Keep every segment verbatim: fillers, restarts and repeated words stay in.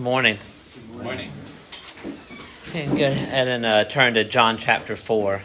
Good morning. Good morning. Okay, go ahead and uh, turn to John chapter four.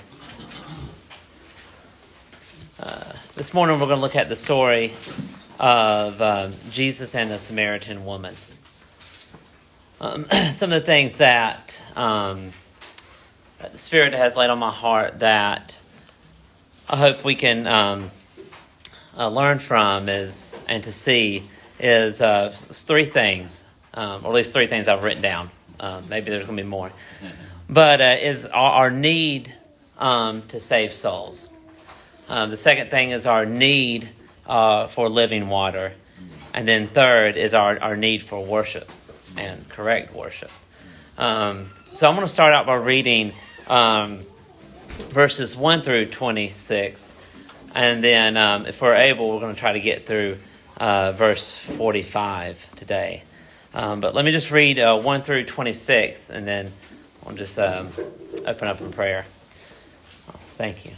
Uh, this morning we're going to look at the story of uh, Jesus and the Samaritan woman. Um, some of the things that um, the Spirit has laid on my heart that I hope we can um, uh, learn from is and to see is uh, three things, um, or at least three things I've written down. Uh, maybe there's going to be more. But uh, is our, our need um, to save souls. Um, the second thing is our need uh, for living water. And then third is our, our need for worship and correct worship. Um, so I'm going to start out by reading um, verses one through twenty-six. And then um, if we're able, we're going to try to get through uh, verse forty-five today. Um, but let me just read uh, one through twenty-six, and then I'll just um, open up in prayer. Oh, thank you.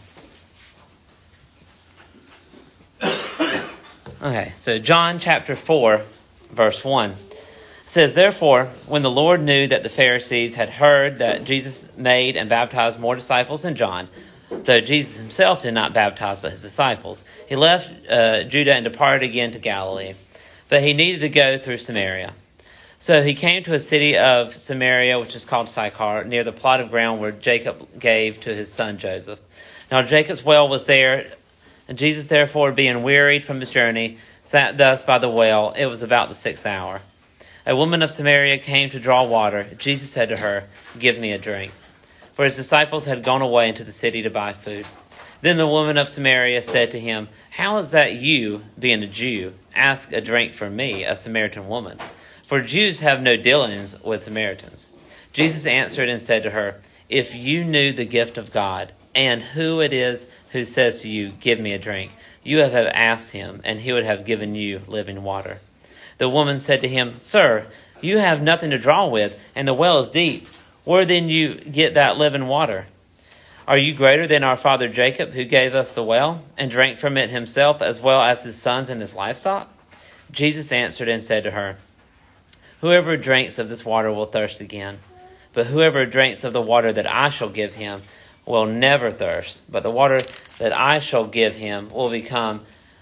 Okay, so John chapter four, verse one. It says, "Therefore, when the Lord knew that the Pharisees had heard that Jesus made and baptized more disciples than John, though Jesus himself did not baptize but his disciples, he left uh, Judah and departed again to Galilee. But he needed to go through Samaria. So he came to a city of Samaria, which is called Sychar, near the plot of ground where Jacob gave to his son Joseph. Now Jacob's well was there, and Jesus therefore, being wearied from his journey, sat thus by the well. It was about the sixth hour. A woman of Samaria came to draw water. Jesus said to her, 'Give me a drink.' For his disciples had gone away into the city to buy food. Then the woman of Samaria said to him, 'How is that you, being a Jew, ask a drink from me, a Samaritan woman? For Jews have no dealings with Samaritans.' Jesus answered and said to her, 'If you knew the gift of God, and who it is who says to you, "Give me a drink," you would have asked him, and he would have given you living water.' The woman said to him, 'Sir, you have nothing to draw with, and the well is deep. Where then you get that living water? Are you greater than our father Jacob, who gave us the well, and drank from it himself, as well as his sons and his livestock?' Jesus answered and said to her, 'Whoever drinks of this water will thirst again. But whoever drinks of the water that I shall give him will never thirst. But the water that I shall give him will become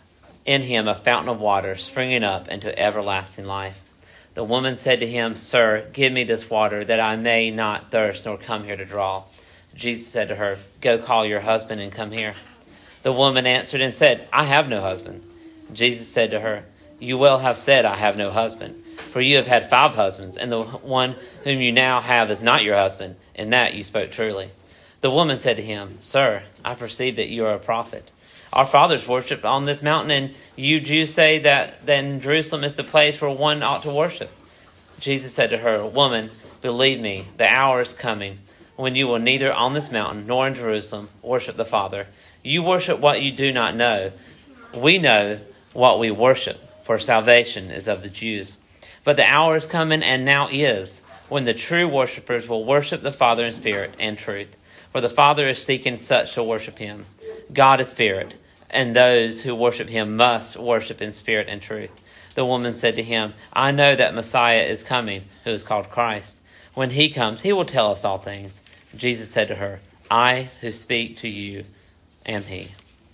in him a fountain of water, springing up into everlasting life.' The woman said to him, 'Sir, give me this water, that I may not thirst nor come here to draw.' Jesus said to her, 'Go call your husband and come here.' The woman answered and said, 'I have no husband.' Jesus said to her, 'You well have said, "I have no husband." For you have had five husbands, and the one whom you now have is not your husband. In that you spoke truly.' The woman said to him, 'Sir, I perceive that you are a prophet. Our fathers worshipped on this mountain, and you Jews say that then Jerusalem is the place where one ought to worship.' Jesus said to her, 'Woman, believe me, the hour is coming when you will neither on this mountain nor in Jerusalem worship the Father. You worship what you do not know. We know what we worship, for salvation is of the Jews. But the hour is coming, and now is, when the true worshippers will worship the Father in spirit and truth. For the Father is seeking such to worship him. God is spirit, and those who worship him must worship in spirit and truth.' The woman said to him, 'I know that Messiah is coming, who is called Christ. When he comes, he will tell us all things.' Jesus said to her, 'I who speak to you am he.'"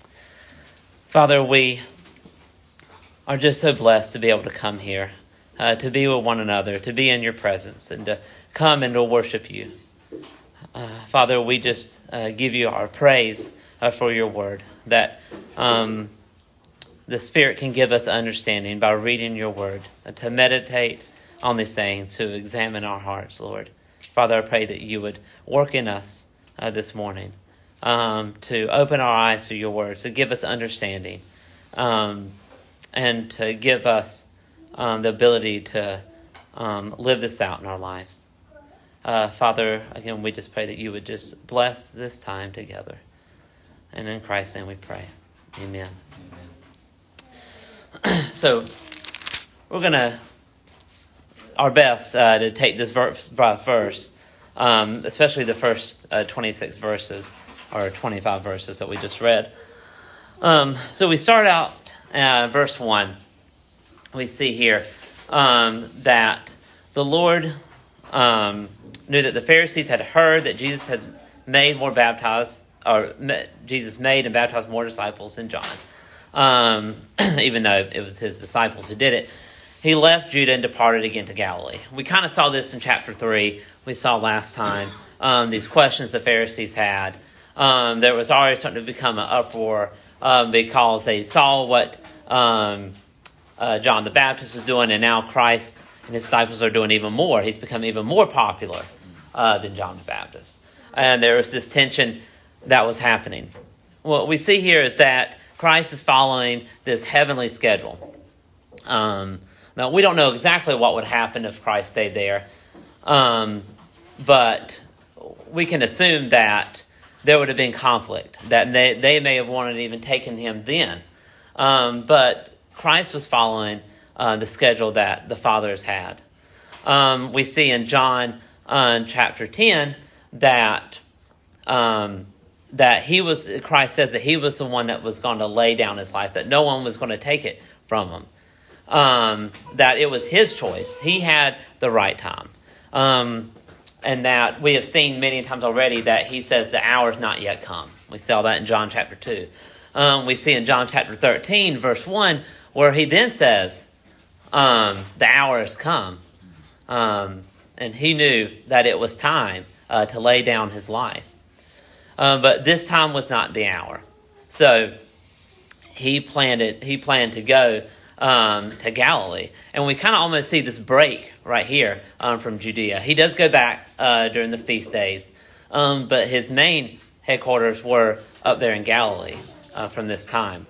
Father, we are just so blessed to be able to come here, uh, to be with one another, to be in your presence, and to come and to worship you. Uh, Father, we just uh, give you our praise uh, for your word, that um, the Spirit can give us understanding by reading your word, uh, to meditate on these things, to examine our hearts, Lord. Father, I pray that you would work in us uh, this morning, um, to open our eyes to your word, to give us understanding, um, and to give us um, the ability to um, live this out in our lives. Uh, Father, again, we just pray that you would just bless this time together. And in Christ's name we pray. Amen. Amen. So, we're going to our best uh, to take this verse, verse um, especially the first uh, twenty-six verses, or twenty-five verses that we just read. Um, so we start out uh, verse one. We see here um, that the Lord um, knew that the Pharisees had heard that Jesus had made more baptized, or Jesus made and baptized more disciples than John, um, even though it was his disciples who did it. He left Judah and departed again to Galilee. We kind of saw this in chapter three. We saw last time um, these questions the Pharisees had. Um, there was already starting to become an uproar um, because they saw what um, uh, John the Baptist was doing, and now Christ and his disciples are doing even more. He's become even more popular uh, than John the Baptist. And there was this tension that was happening. What we see here is that Christ is following this heavenly schedule. Um, now, we don't know exactly what would happen if Christ stayed there, um, but we can assume that there would have been conflict, that they, they may have wanted to even taken him then. Um, but Christ was following uh, the schedule that the fathers had. Um, we see in John uh, in chapter ten that um, that he was, Christ says that he was the one that was going to lay down his life, that no one was going to take it from him. Um, that it was his choice. He had the right time. Um, and that we have seen many times already that he says the hour's not yet come. We saw that in John chapter two. Um, we see in John chapter thirteen, verse one, where he then says, um, the hour has come. Um, and he knew that it was time uh, to lay down his life. Um, but this time was not the hour. So he planned it, he planned to go Um, to Galilee. And we kind of almost see this break right here um, from Judea. He does go back uh, during the feast days, um, but his main headquarters were up there in Galilee uh, from this time.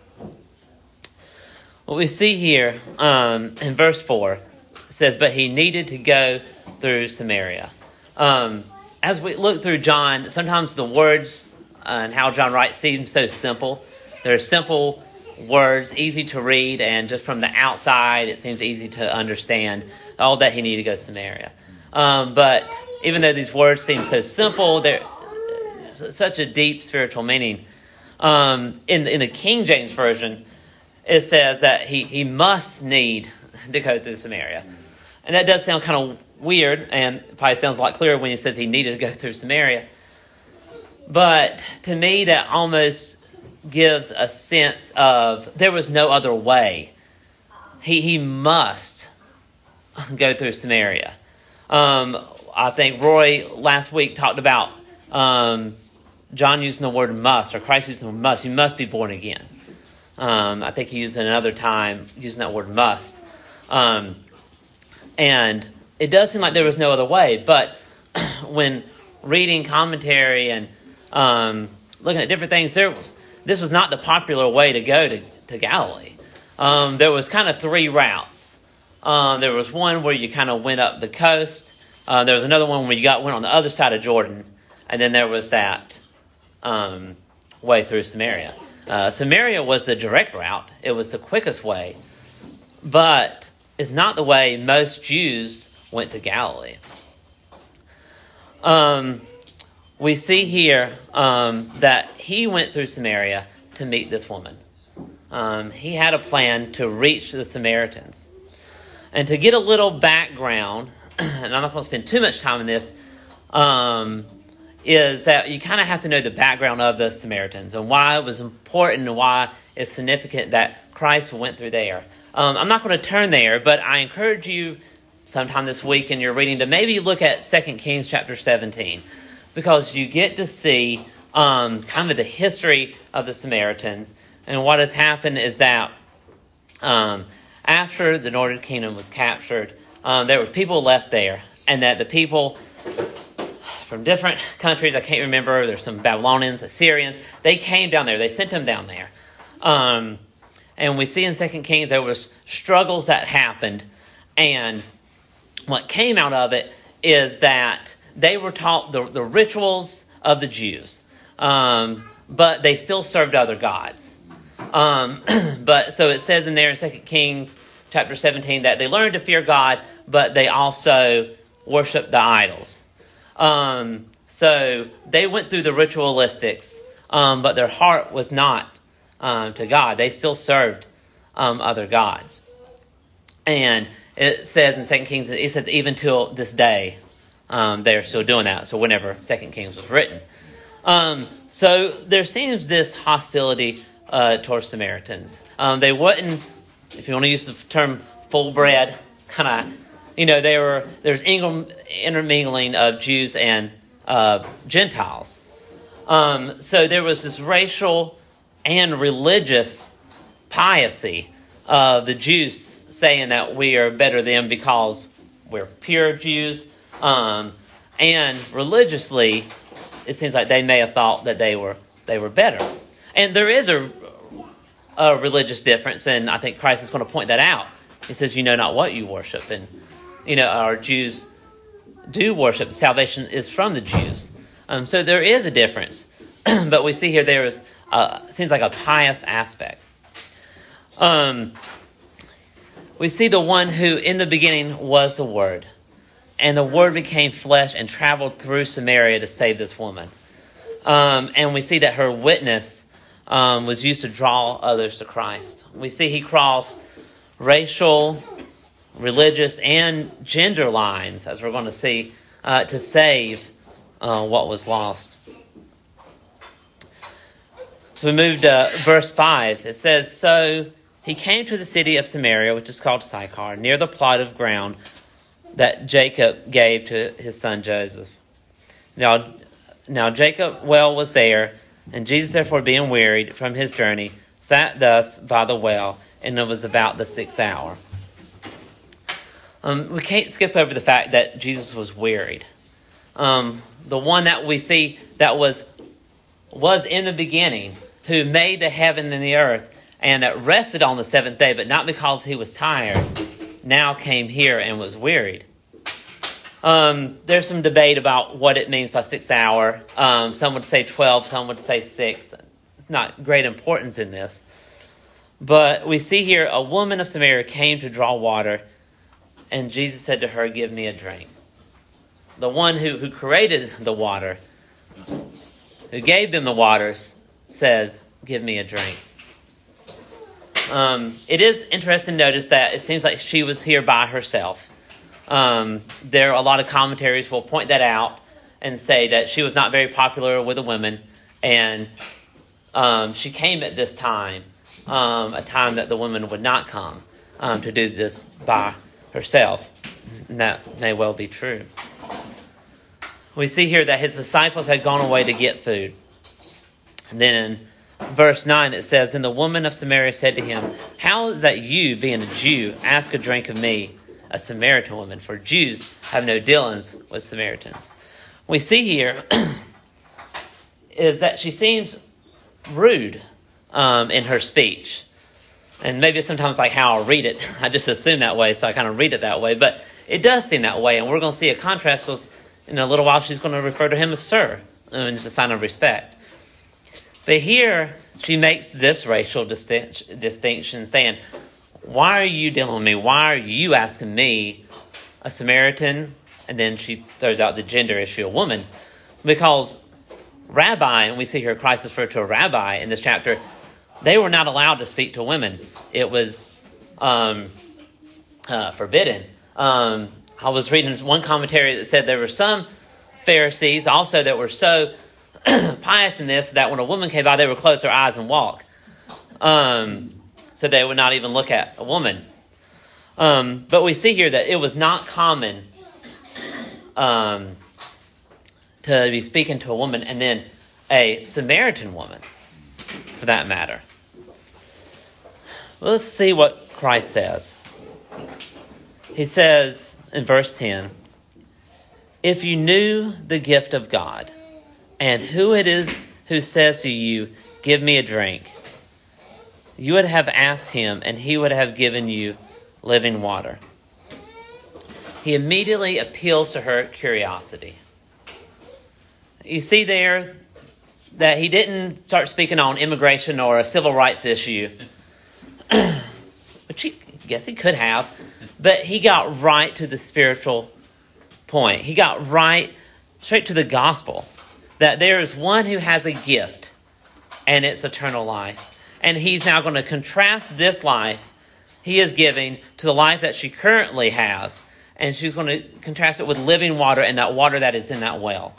What we see here um, in verse four, it says, but he needed to go through Samaria. Um, as we look through John, sometimes the words uh, and how John writes seem so simple. They're simple words, easy to read, and just from the outside it seems easy to understand. All that he needed to go to Samaria. Um, but even though these words seem so simple, they're such a deep spiritual meaning. Um, in, in the King James Version, it says that he, he must need to go through Samaria. And that does sound kind of weird, and probably sounds a lot clearer when he says he needed to go through Samaria. But to me, that almost gives a sense of there was no other way. He he must go through Samaria. Um, I think Roy last week talked about um, John using the word must, or Christ using the word must. You must be born again. Um, I think he used it another time using that word must. Um, and it does seem like there was no other way. But when reading commentary and um, looking at different things, there was This was not the popular way to go to, to Galilee. Um, there was kind of three routes. Um, there was one where you kind of went up the coast. Uh, there was another one where you got went on the other side of Jordan. And then there was that um, way through Samaria. Uh, Samaria was the direct route. It was the quickest way. But it's not the way most Jews went to Galilee. Um... We see here um, that he went through Samaria to meet this woman. Um, he had a plan to reach the Samaritans. And to get a little background, and I'm not going to spend too much time on this, um, is that you kind of have to know the background of the Samaritans and why it was important and why it's significant that Christ went through there. Um, I'm not going to turn there, but I encourage you sometime this week in your reading to maybe look at Second Kings chapter seventeen. Because you get to see um, kind of the history of the Samaritans. And what has happened is that um, after the northern kingdom was captured, um, there were people left there. And that the people from different countries, I can't remember, there's some Babylonians, Assyrians, they came down there. They sent them down there. Um, and we see in Second Kings there was struggles that happened. And what came out of it is that they were taught the, the rituals of the Jews, um, but they still served other gods. Um, but so it says in there in Second Kings chapter seventeen that they learned to fear God, but they also worshiped the idols. Um, so they went through the ritualistics, um, but their heart was not um, to God. They still served um, other gods. And it says in Second Kings, it says even till this day, um, they're still doing that. So whenever Second Kings was written. Um, so there seems this hostility uh, towards Samaritans. Um, they wouldn't, if you want to use the term full bred, kind of, you know, they were there's intermingling of Jews and uh, Gentiles. Um, so there was this racial and religious piracy of the Jews saying that we are better than because we're pure Jews. Um, and religiously, it seems like they may have thought that they were they were better. And there is a, a religious difference, and I think Christ is going to point that out. He says, you know not what you worship. And, you know, our Jews do worship. Salvation is from the Jews. Um, so there is a difference. But we see here there is, uh, seems like a pious aspect. Um, we see the one who in the beginning was the Word. And the Word became flesh and traveled through Samaria to save this woman. Um, and we see that her witness um, was used to draw others to Christ. We see he crossed racial, religious, and gender lines, as we're going to see, uh, to save uh, what was lost. So we moved to verse five. It says, so he came to the city of Samaria, which is called Sychar, near the plot of ground that Jacob gave to his son Joseph. Now, now Jacob well was there, and Jesus, therefore, being wearied from his journey, sat thus by the well, and it was about the sixth hour. Um, we can't skip over the fact that Jesus was wearied. Um, the one that we see that was was in the beginning, who made the heaven and the earth, and that rested on the seventh day, but not because he was tired, now came here and was wearied. Um, there's some debate about what it means by sixth hour. Um, some would say twelve, some would say six. It's not great importance in this. But we see here a woman of Samaria came to draw water, and Jesus said to her, give me a drink. The one who, who created the water, who gave them the waters, says, give me a drink. Um, it is interesting to notice that it seems like she was here by herself. Um, there are a lot of commentaries will point that out and say that she was not very popular with the women, and um, she came at this time, um, a time that the women would not come um, to do this by herself. And that may well be true. We see here that his disciples had gone away to get food. And then in verse nine it says, and the woman of Samaria said to him, how is that you, being a Jew, ask a drink of me, a Samaritan woman? For Jews have no dealings with Samaritans. We see here is that she seems rude um, in her speech. And maybe sometimes like how I'll read it, I just assume that way, so I kind of read it that way. But it does seem that way, and we're going to see a contrast because in a little while she's going to refer to him as sir, and it's a sign of respect. But here she makes this racial distinction, distinction saying, why are you dealing with me? Why are you asking me, a Samaritan? And then she throws out the gender issue, a woman. Because rabbi, and we see here Christ referred to a rabbi in this chapter, they were not allowed to speak to women. It was um, uh, forbidden. Um, I was reading one commentary that said there were some Pharisees also that were so pious in this that when a woman came by, they would close their eyes and walk. Um, so they would not even look at a woman. Um, but we see here that it was not common um, to be speaking to a woman and then a Samaritan woman, for that matter. Well, let's see what Christ says. He says in verse ten, if you knew the gift of God and who it is who says to you, give me a drink, you would have asked him and he would have given you living water. He immediately appeals to her curiosity. You see there that he didn't start speaking on immigration or a civil rights issue, which he, I guess he could have, but he got right to the spiritual point. He got right straight to the gospel, that there is one who has a gift, and it's eternal life. And he's now going to contrast this life he is giving to the life that she currently has. And she's going to contrast it with living water and that water that is in that well.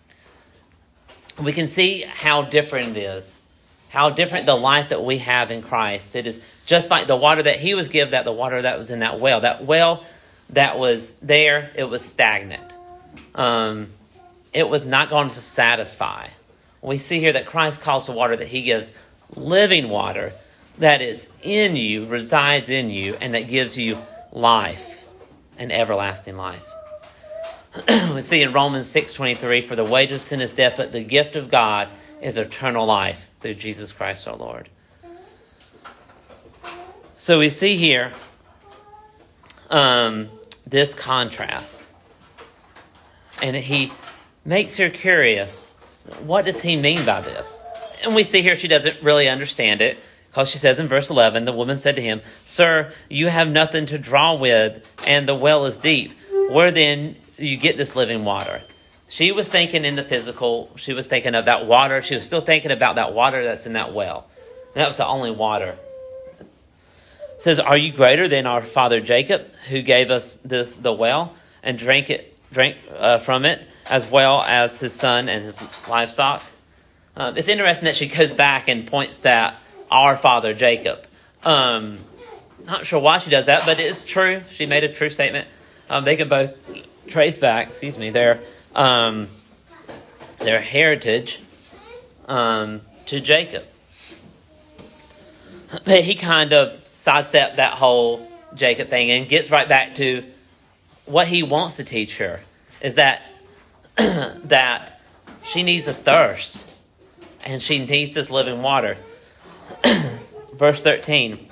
We can see how different it is. How different the life that we have in Christ. It is just like the water that he was given, that the water that was in that well. That well that was there, it was stagnant. Um, it was not going to satisfy. We see here that Christ calls the water that he gives living water that is in you, resides in you, and that gives you life, and everlasting life. We see in Romans six twenty-three, for the wages of sin is death, but the gift of God is eternal life through Jesus Christ our Lord. So we see here um, this contrast. And he makes her curious. What does he mean by this? And we see here she doesn't really understand it, because she says in verse eleven, the woman said to him, Sir, you have nothing to draw with, and the well is deep. Where then you get this living water? She was thinking in the physical. She was thinking of that water. She was still thinking about that water that's in that well. And that was the only water. It says, Are you greater than our father Jacob, who gave us this the well, and drank it, drank uh, from it, as well as his son and his livestock? Um, it's interesting that she goes back and points that our father Jacob. Um, not sure why she does that, but it is true. She made a true statement. Um, they can both trace back, excuse me, their um, their heritage um, to Jacob. But he kind of sidestepped that whole Jacob thing and gets right back to what he wants to teach her, is that that she needs a thirst and she needs this living water. Verse thirteen,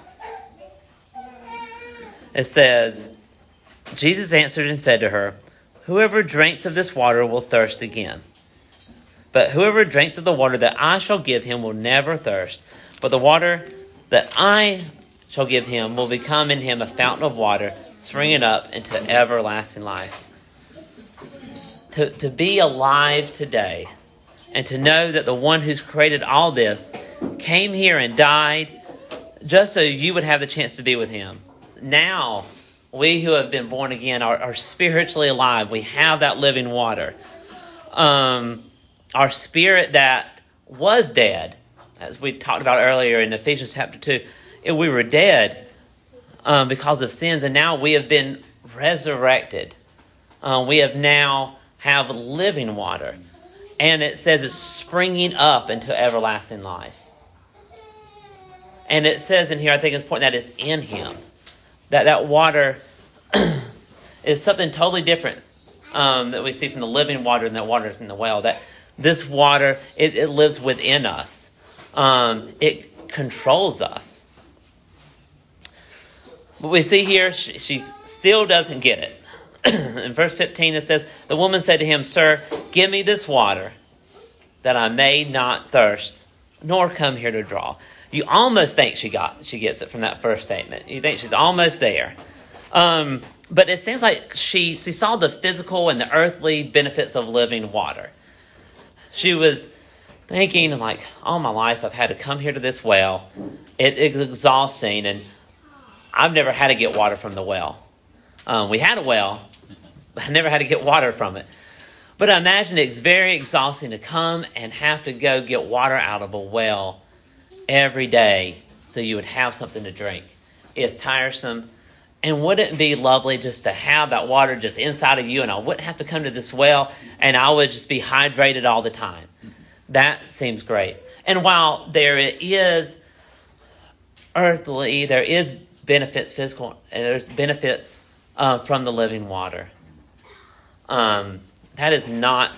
it says, Jesus answered and said to her, Whoever drinks of this water will thirst again. But whoever drinks of the water that I shall give him will never thirst. But the water that I shall give him will become in him a fountain of water, springing up into everlasting life. To, to be alive today, and to know that the one who's created all this came here and died just so you would have the chance to be with him. Now, we who have been born again are, are spiritually alive. We have that living water. Um, our spirit that was dead, as we talked about earlier in Ephesians chapter two, we were dead um, because of sins, and now we have been resurrected. Uh, we have now have living water. And it says it's springing up into everlasting life. And it says in here, I think it's important that it's in him. That that water is something totally different um, that we see from the living water than that water is in the well. That this water, it, it lives within us. Um, it controls us. But we see here, she, she still doesn't get it. In verse fifteen, it says, the woman said to him, Sir, give me this water, that I may not thirst, nor come here to draw. You almost think she got she gets it from that first statement. You think she's almost there. Um, but it seems like she, she saw the physical and the earthly benefits of living water. She was thinking, like, all my life I've had to come here to this well. It is exhausting, and I've never had to get water from the well. Um, we had a well, but I never had to get water from it. But I imagine it's very exhausting to come and have to go get water out of a well every day so you would have something to drink. It's tiresome. And wouldn't it be lovely just to have that water just inside of you, and I wouldn't have to come to this well, and I would just be hydrated all the time? That seems great. And while there is earthly, there is benefits, physical, and there's benefits uh, from the living water. Um, that is not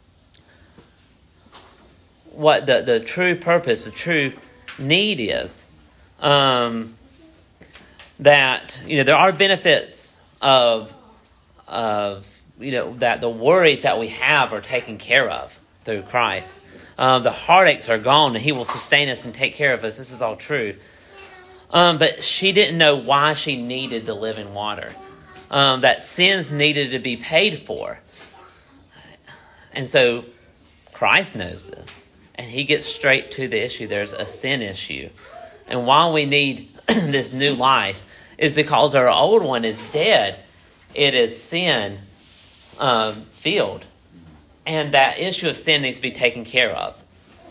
what the, the true purpose, the true need is. Um, that, you know, there are benefits of, of, you know, that the worries that we have are taken care of through Christ. Um, the heartaches are gone, and he will sustain us and take care of us. This is all true. Um, but she didn't know why she needed the living water. Um, that sins needed to be paid for. And so Christ knows this. And he gets straight to the issue. There's a sin issue. And while we need this new life, is because our old one is dead. It is sin um, filled. And that issue of sin needs to be taken care of.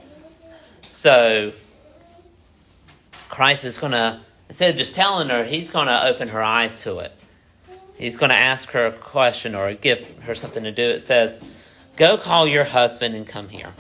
So Christ is going to, instead of just telling her, he's going to open her eyes to it. He's going to ask her a question or give her something to do. It says, "Go call your husband and come here."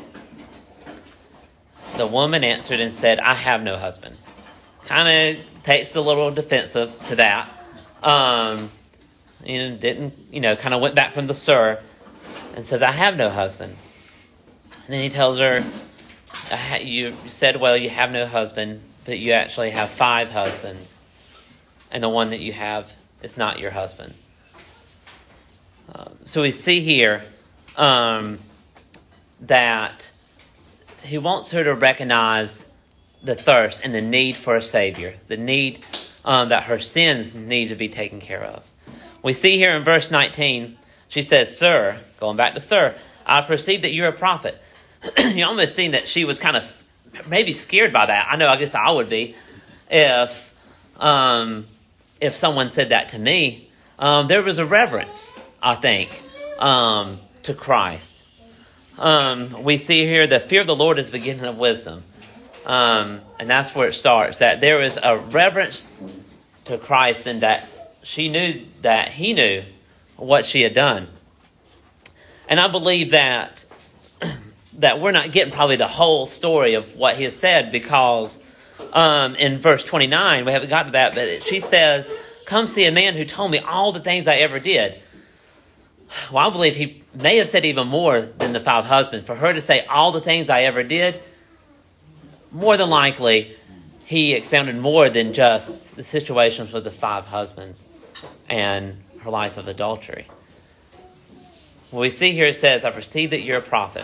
The woman answered and said, "I have no husband." Kind of takes a little defensive to that. Um, and didn't, you know, kind of went back from the sir and says, "I have no husband." And then he tells her, you said, well, you have no husband, but you actually have five husbands. And the one that you have is not your husband. Uh, so we see here um, that he wants her to recognize the thirst and the need for a Savior, the need um, that her sins need to be taken care of. We see here in verse nineteen, she says, "Sir," going back to sir, "I perceive that you're a prophet." You almost seen that she was kind of maybe scared by that. I know, I guess I would be if um, if someone said that to me. Um, there was a reverence, I think, um, to Christ. Um, we see here the fear of the Lord is the beginning of wisdom. Um, and that's where it starts, that there is a reverence to Christ and that she knew that he knew what she had done. And I believe that that we're not getting probably the whole story of what he has said, because um, in verse twenty-nine, we haven't got to that, but it, she says, "Come see a man who told me all the things I ever did." Well, I believe he may have said even more than the five husbands. For her to say all the things I ever did, more than likely, he expounded more than just the situations with the five husbands and her life of adultery. Well, we see here it says, "I perceive that you're a prophet."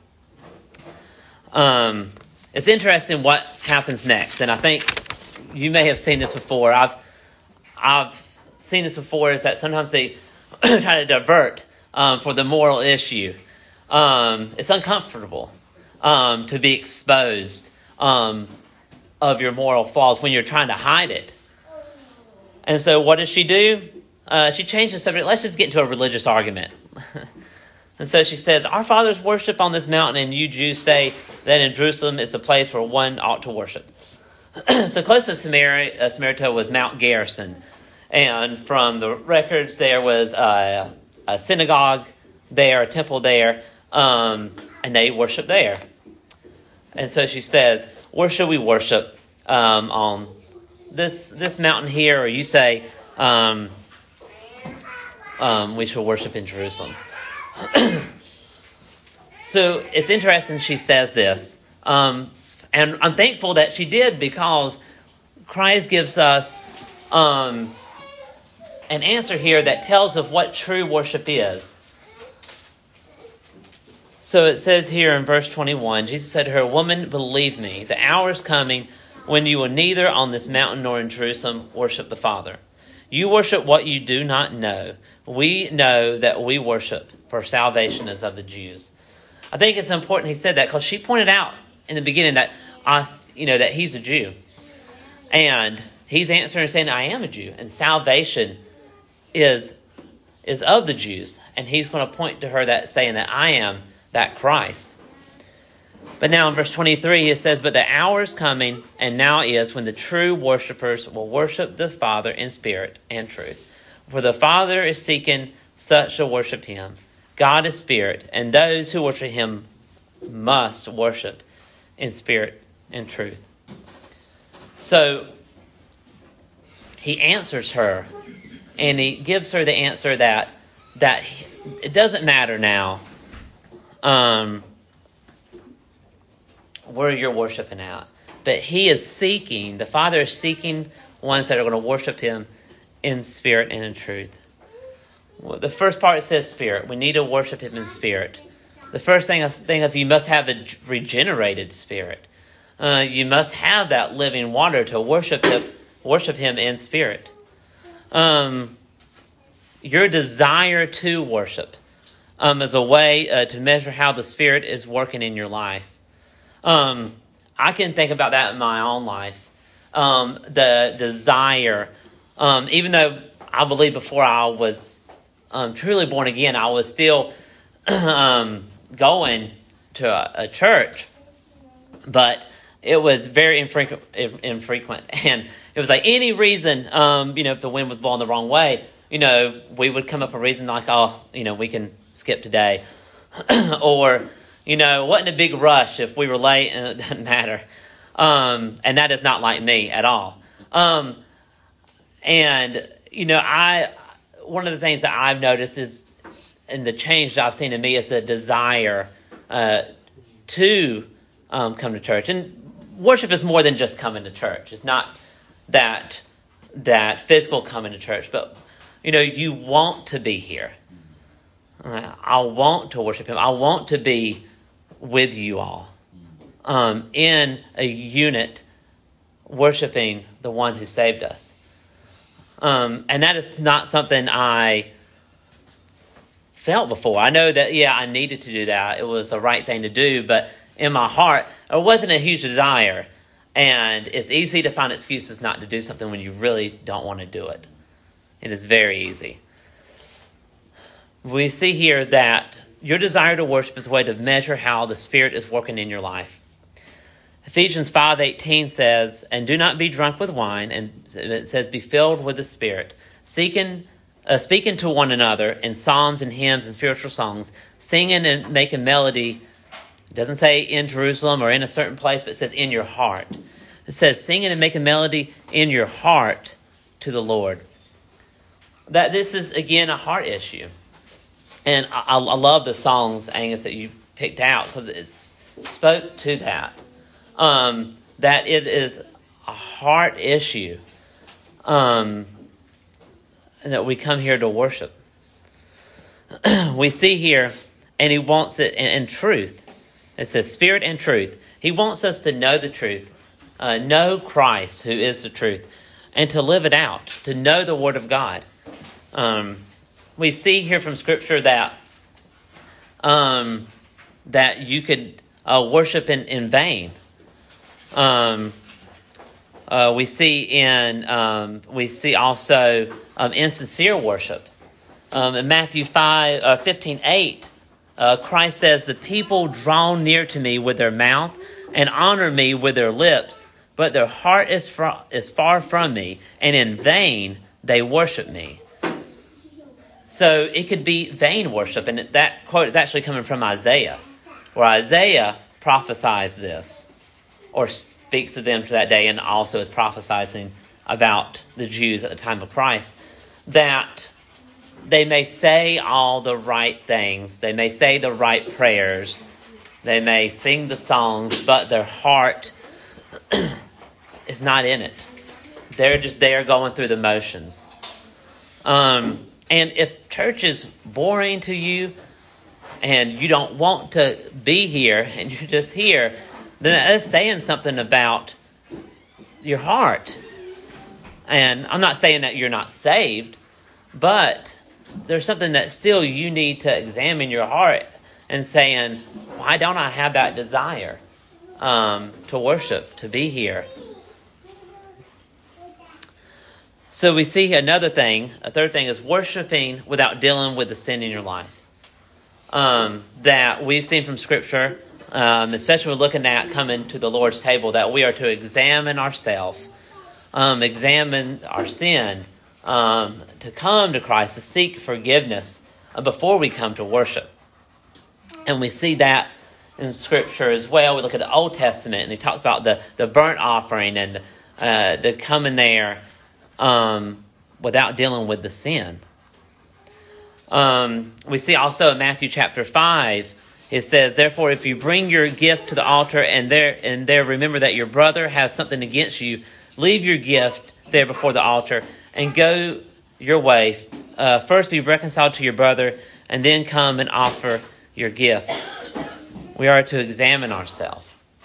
Um, it's interesting what happens next, and I think you may have seen this before. I've I've seen this before. Is that sometimes they try to divert um, for the moral issue. Um, it's uncomfortable um, to be exposed um, of your moral flaws when you're trying to hide it. And so, what does she do? Uh, she changes the subject. Let's just get into a religious argument. And so she says, "Our fathers worship on this mountain, and you Jews say that in Jerusalem is the place where one ought to worship." So close to Samaria, uh, Samaria was Mount Garrison. And from the records, there was a, a synagogue there, a temple there, um, and they worship there. And so she says, "Where should we worship? Um, on this this mountain here, or you say um, um, we should worship in Jerusalem?" So it's interesting she says this. Um, and I'm thankful that she did, because Christ gives us um, an answer here that tells of what true worship is. So it says here in verse twenty-one, Jesus said to her, "Woman, believe me, the hour is coming when you will neither on this mountain nor in Jerusalem worship the Father. You worship what you do not know. We know that we worship, for salvation is of the Jews." I think it's important he said that, because she pointed out in the beginning that us, you know, that he's a Jew. And he's answering saying, "I am a Jew, and salvation is is of the Jews." And he's going to point to her that saying that I am that Christ. But now in verse twenty-three it says, "But the hour is coming, and now is, when the true worshipers will worship the Father in spirit and truth. For the Father is seeking such to worship him. God is spirit, and those who worship him must worship in spirit and truth." So he answers her, and he gives her the answer that that it doesn't matter now um, where you're worshiping at, but he is seeking, the Father is seeking ones that are going to worship him in spirit and in truth. Well, the first part says spirit. We need to worship him in spirit. The first thing I think of, you must have a regenerated spirit. Uh, you must have that living water to worship him, worship him in spirit. Um, your desire to worship um, is a way uh, to measure how the Spirit is working in your life. Um, I can think about that in my own life. Um, the desire Um, even though I believe before I was um, truly born again, I was still um, going to a, a church, but it was very infrequent, infrequent. And it was like any reason, um, you know, if the wind was blowing the wrong way, you know, we would come up with a reason like, oh, you know, we can skip today. Or, you know, wasn't a big rush if we were late and it doesn't matter. Um, and that is not like me at all. Um, and, you know, I, one of the things that I've noticed is, and the change that I've seen in me is the desire, uh, to, um, come to church. And worship is more than just coming to church. It's not that, that physical coming to church, but, you know, you want to be here. I want to worship him. I want to be with you all um, in a unit worshiping the one who saved us. Um, and that is not something I felt before. I know that, yeah, I needed to do that. It was the right thing to do. But in my heart, it wasn't a huge desire. And it's easy to find excuses not to do something when you really don't want to do it. It is very easy. We see here that your desire to worship is a way to measure how the Spirit is working in your life. Ephesians five eighteen says, "And do not be drunk with wine," and it says, "Be filled with the Spirit, seeking, uh, speaking to one another in psalms and hymns and spiritual songs, singing and making melody." It doesn't say in Jerusalem or in a certain place, but it says in your heart. It says singing and making melody in your heart to the Lord. That this is, again, a heart issue. And I, I love the songs, Angus, that you picked out because it spoke to that. Um, that it is a heart issue. Um, and that we come here to worship. We see here, and he wants it in, in truth. It says spirit and truth. He wants us to know the truth. Uh, know Christ, who is the truth. And to live it out. To know the Word of God. Um... We see here from Scripture that um, that you could uh, worship in, in vain. Um, uh, we see in um, we see also um, insincere worship. Um, in Matthew five uh, fifteen eight, uh, Christ says, "The people draw near to me with their mouth and honor me with their lips, but their heart is far, is far from me, and in vain they worship me." So it could be vain worship. And that quote is actually coming from Isaiah, where Isaiah prophesies this, or speaks to them to that day, and also is prophesying about the Jews at the time of Christ, that they may say all the right things, they may say the right prayers, they may sing the songs, but their heart is not in it. They're just there going through the motions. Um... And if church is boring to you and you don't want to be here and you're just here, then that's saying something about your heart. And I'm not saying that you're not saved, but there's something that still you need to examine your heart and saying, why don't I have that desire um, to worship, to be here? So we see another thing, a third thing is worshiping without dealing with the sin in your life. Um, that we've seen from Scripture, um, especially when looking at coming to the Lord's table, that we are to examine ourselves, um, examine our sin, um, to come to Christ, to seek forgiveness uh, before we come to worship. And we see that in Scripture as well. We look at the Old Testament, and he talks about the, the burnt offering and uh, the coming there Um, without dealing with the sin. Um, we see also in Matthew chapter five, it says, "Therefore, if you bring your gift to the altar and there and there remember that your brother has something against you, leave your gift there before the altar and go your way. Uh, first be reconciled to your brother and then come and offer your gift." We are to examine ourselves.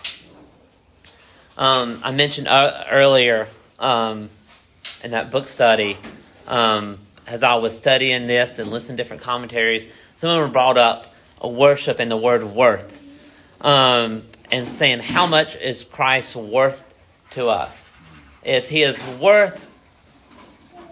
Um, I mentioned uh, earlier um, in that book study, um, as I was studying this and listening to different commentaries, some of them brought up a worship and the word worth, um, and saying how much is Christ worth to us. If he is worth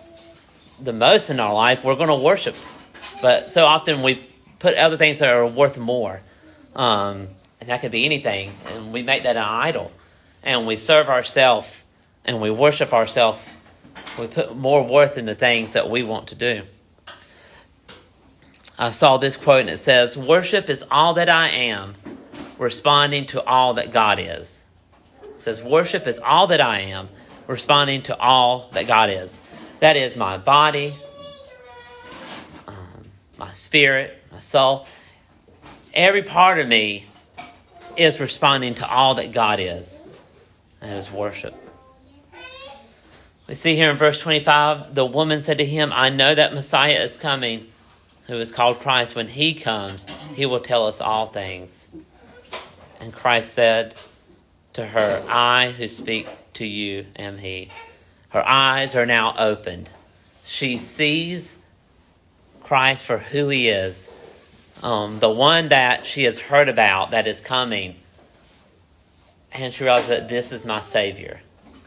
the most in our life, we're going to worship. But so often we put other things that are worth more. Um, and that could be anything. And we make that an idol. And we serve ourselves and we worship ourselves. We put more worth in the things that we want to do. I saw this quote and it says, "Worship is all that I am, responding to all that God is." It says, worship is all that I am, responding to all that God is. That is my body, um, my spirit, my soul. Every part of me is responding to all that God is. And it is worship. We see here in verse twenty-five, the woman said to him, "I know that Messiah is coming, who is called Christ. When he comes, he will tell us all things." And Christ said to her, "I who speak to you am he." Her eyes are now opened. She sees Christ for who he is, um, the one that she has heard about that is coming. And she realizes that this is my Savior.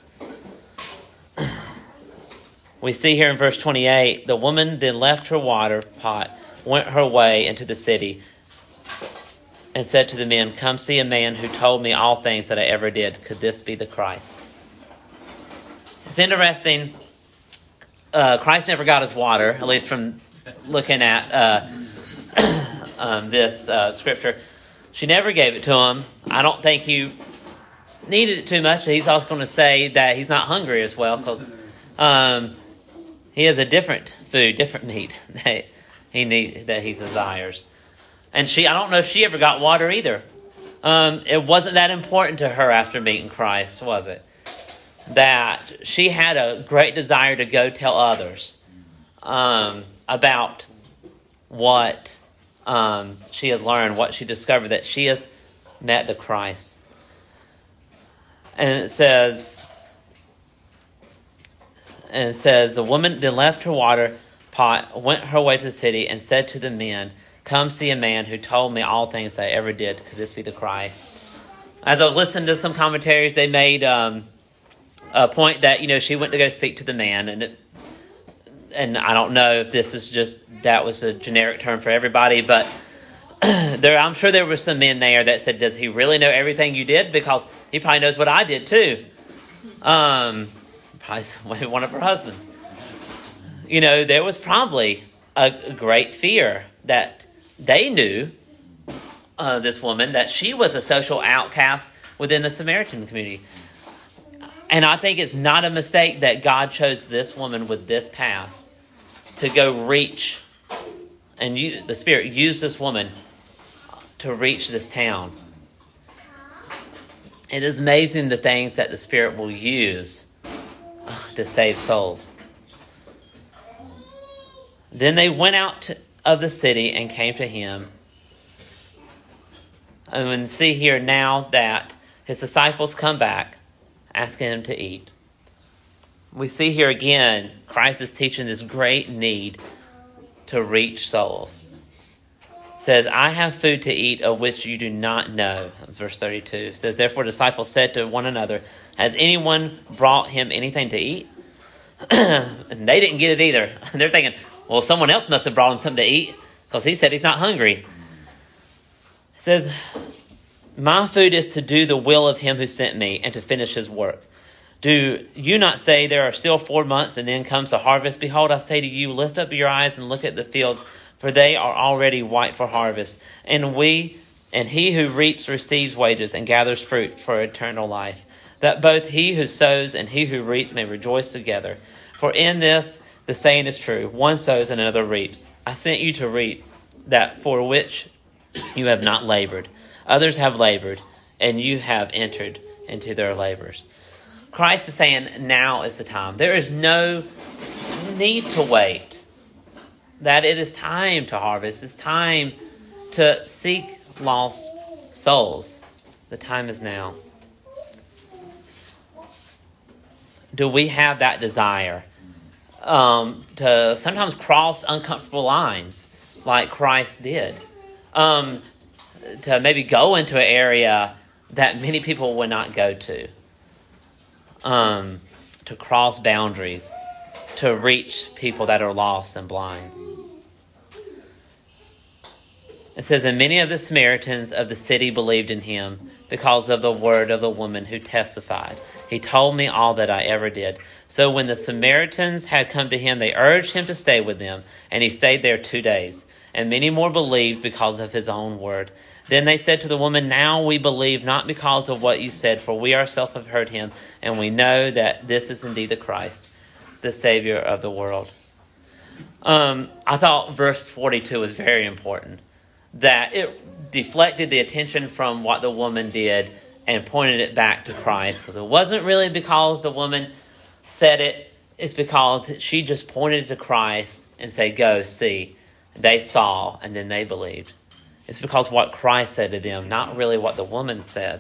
We see here in verse twenty-eight, the woman then left her water pot, went her way into the city, and said to the men, "Come see a man who told me all things that I ever did. Could this be the Christ?" It's interesting. Uh, Christ never got his water, at least from looking at uh, um, this uh, scripture. She never gave it to him. I don't think he needed it too much. He's also going to say that he's not hungry as well, because um, he has a different food, different meat that he need, that he desires. And she, I don't know if she ever got water either. Um, it wasn't that important to her after meeting Christ, was it? That she had a great desire to go tell others um, about what um, she had learned, what she discovered, that she has met the Christ. And it says, and it says, the woman then left her water pot, went her way to the city, and said to the men, "Come see a man who told me all things I ever did. Could this be the Christ?" As I listened to some commentaries, they made um, a point that, you know, she went to go speak to the man, and it, and I don't know if this is just, that was a generic term for everybody, but there, I'm sure there were some men there that said, "Does he really know everything you did? Because he probably knows what I did too." Um, probably one of her husbands. You know, there was probably a great fear that they knew, uh, this woman, that she was a social outcast within the Samaritan community. And I think it's not a mistake that God chose this woman with this past to go reach, and you, the Spirit used this woman to reach this town. It is amazing the things that the Spirit will use to save souls. Then they went out to, of the city and came to him. And we see here now that his disciples come back, asking him to eat. We see here again, Christ is teaching this great need to reach souls. It says, "I have food to eat of which you do not know." That's verse thirty-two. It says, "Therefore disciples said to one another, has anyone brought him anything to eat?" And they didn't get it either. They're thinking, well, someone else must have brought him something to eat, because he said he's not hungry. It says, "My food is to do the will of him who sent me and to finish his work. Do you not say there are still four months and then comes the harvest? Behold, I say to you, lift up your eyes and look at the fields, for they are already white for harvest. And we, and he who reaps receives wages and gathers fruit for eternal life, that both he who sows and he who reaps may rejoice together. For in this the saying is true, one sows and another reaps. I sent you to reap that for which you have not labored. Others have labored, and you have entered into their labors." Christ is saying now is the time. There is no need to wait. That it is time to harvest. It's time to seek lost souls. The time is now. Do we have that desire um, to sometimes cross uncomfortable lines like Christ did? Um, to maybe go into an area that many people would not go to. Um, to cross boundaries, to reach people that are lost and blind. It says, and many of the Samaritans of the city believed in him because of the word of the woman who testified. He told me all that I ever did. So when the Samaritans had come to him, they urged him to stay with them, and he stayed there two days. And many more believed because of his own word. Then they said to the woman, now we believe not because of what you said, for we ourselves have heard him, and we know that this is indeed the Christ, the Savior of the world. Um, I thought verse forty-two was very important. That it deflected the attention from what the woman did and pointed it back to Christ. Because it wasn't really because the woman said it. It's because she just pointed to Christ and said, go, see. They saw, and then they believed. It's because what Christ said to them, not really what the woman said.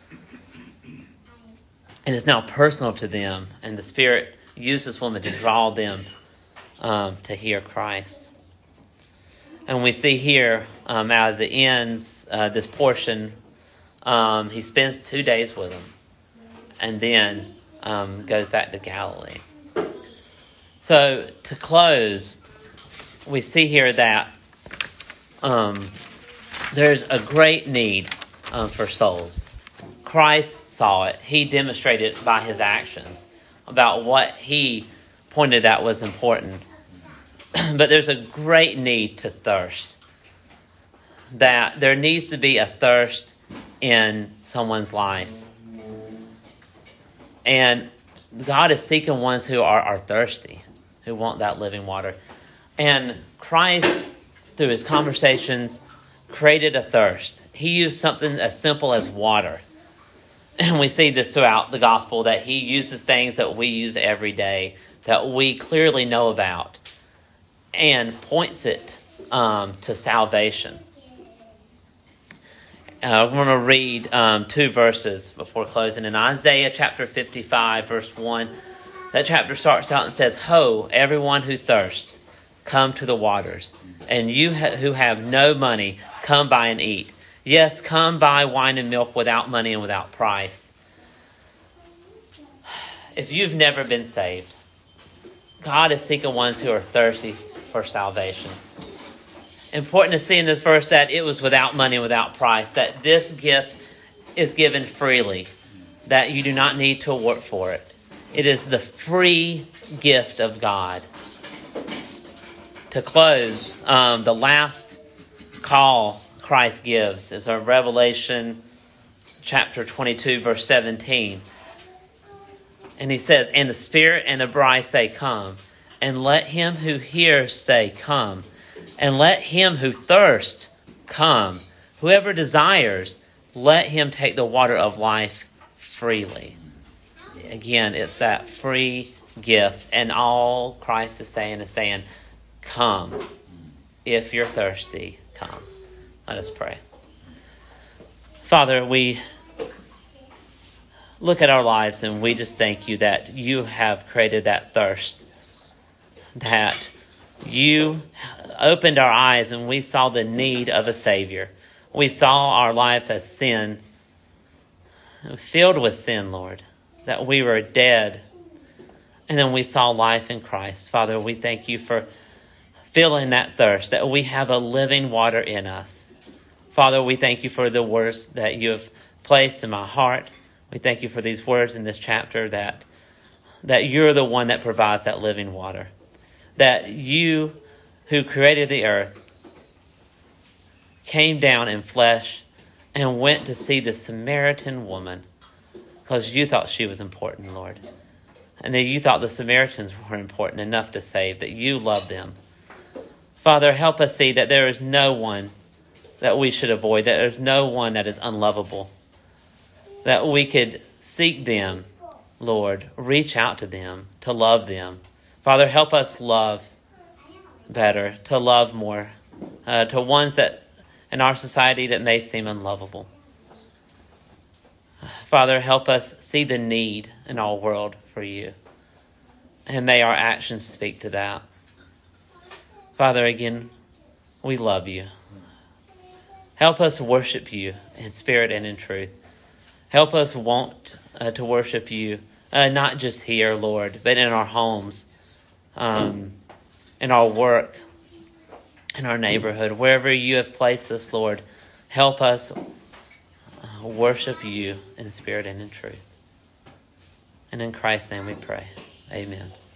And it's now personal to them. And the Spirit used this woman to draw them um, to hear Christ. And we see here, um, as it ends uh, this portion, um, he spends two days with them and then um, goes back to Galilee. So to close, we see here that um, there's a great need um, for souls. Christ saw it. He demonstrated it by his actions about what he pointed out was important. But there's a great need to thirst. That there needs to be a thirst in someone's life. And God is seeking ones who are, are thirsty, who want that living water. And Christ, through his conversations, created a thirst. He used something as simple as water. And we see this throughout the gospel, that he uses things that we use every day, that we clearly know about, and points it um, to salvation. Uh, I'm going to read um, two verses before closing. In Isaiah chapter fifty-five, verse one, that chapter starts out and says, ho, everyone who thirsts, come to the waters. And you ha- who have no money, come buy and eat. Yes, come buy wine and milk without money and without price. If you've never been saved, God is seeking ones who are thirsty for salvation. Important to see in this verse that it was without money and without price, that this gift is given freely, that you do not need to work for it. It is the free gift of God. To close, um, the last call Christ gives is in Revelation chapter twenty-two, verse seventeen. And he says, and the Spirit and the bride say, come. And let him who hears say, come. And let him who thirsts come. Whoever desires, let him take the water of life freely. Again, it's that free gift. And all Christ is saying is saying, come. If you're thirsty, come. Let us pray. Father, we look at our lives and we just thank you that you have created that thirst. That you opened our eyes and we saw the need of a Savior. We saw our lives as sin, filled with sin, Lord, that we were dead. And then we saw life in Christ. Father, we thank you for filling that thirst, that we have a living water in us. Father, we thank you for the words that you have placed in my heart. We thank you for these words in this chapter, that that you're the one that provides that living water. That you, who created the earth, came down in flesh and went to see the Samaritan woman because you thought she was important, Lord. And that you thought the Samaritans were important enough to save, that you loved them. Father, help us see that there is no one that we should avoid, that there's no one that is unlovable, that we could seek them, Lord, reach out to them, to love them. Father, help us love better, to love more, uh, to ones that in our society that may seem unlovable. Father, help us see the need in our world for you, and may our actions speak to that. Father, again, we love you. Help us worship you in spirit and in truth. Help us want uh, to worship you, uh, not just here, Lord, but in our homes, um, in our work, in our neighborhood, wherever you have placed us, Lord. Help us uh, worship you in spirit and in truth. And in Christ's name we pray. Amen.